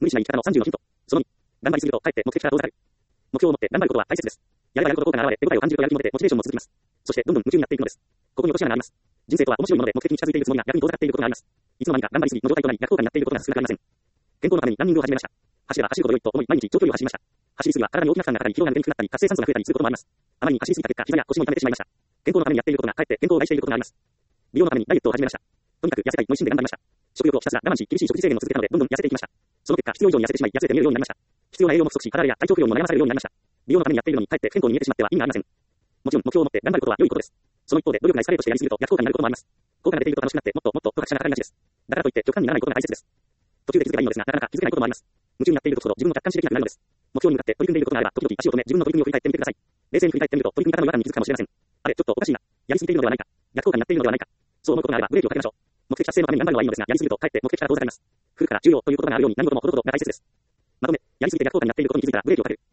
無理しない生き方の30のヒント。その2、頑張りすぎると、かえって目的から遠ざかる。目標を持って頑張ることは大切です。やればやるほど効果が現れ、手応えを感じるとやる気も出て、モチベーションも続きます。そして、どんどん夢中になっていくのです。ここに落とし穴があります。人生とは面白いもので目的に近づいているつもりが逆に遠ざかっていることがあります。いつの間にか頑張りすぎの状態となり、逆効果になっていることが少なくありません。健康のためにランニングを始めました。走れば走るほど良いと思い、毎日長距離を走りました。走りすぎは体に大きな負担がかかり、疲労が抜けにくくなったり、活性酸素が増えたりすることもあります。あまりに走りすぎた結果、膝や腰も痛めてしまいました。健康のためにやっていることがかえって健康を害していることがあります。美容のためにダイエットを始めました。とにかく痩せたいの一心で頑張りました。食欲をひたすら我慢し、厳しい食事制限を続けたので、どんどん痩せていきました。その結果、必要以上に痩せてしまい、痩せて見えるようになりました。必要な栄養も不足し、体や体調不良にも悩まされるようになりました。美容のためにやっているのに、かえって不健康に見えてしまっては意味がありません。もちろん、目標を持って頑張ることは良いことです。その一方で、努力がエスカレートしてやりすぎると逆効果になることもあります。効果が出ていると楽しくなって、もっともっとと拍車がかかりがちです。だからといって、極端にならないことが大切です。途中で気づけばいいのですが、なかなか気づけないこともあります。夢中になっているとこそ自分を客観視できなくなるのです。目標に向かって取り組んでいることがあれば、時々足を止め、自分の取り組みを振り返ってみてください。冷静に振り返ってみると、取り組み方の違和感に気づくかもしれません。あれ、ちょっとおかしいな。やりすぎているのではないか。逆効果になっているのではないか。そう思うことがあれば、ブレーキをかけましょう。目的達成のために頑張るのはいいのですが、やりすぎるとかえって目的から遠ざかります。古くから重要という言葉があるように、何事もほどほどが大切です。まとめ、やりすぎて逆効果になっていることに気づいたらブレーキをかける。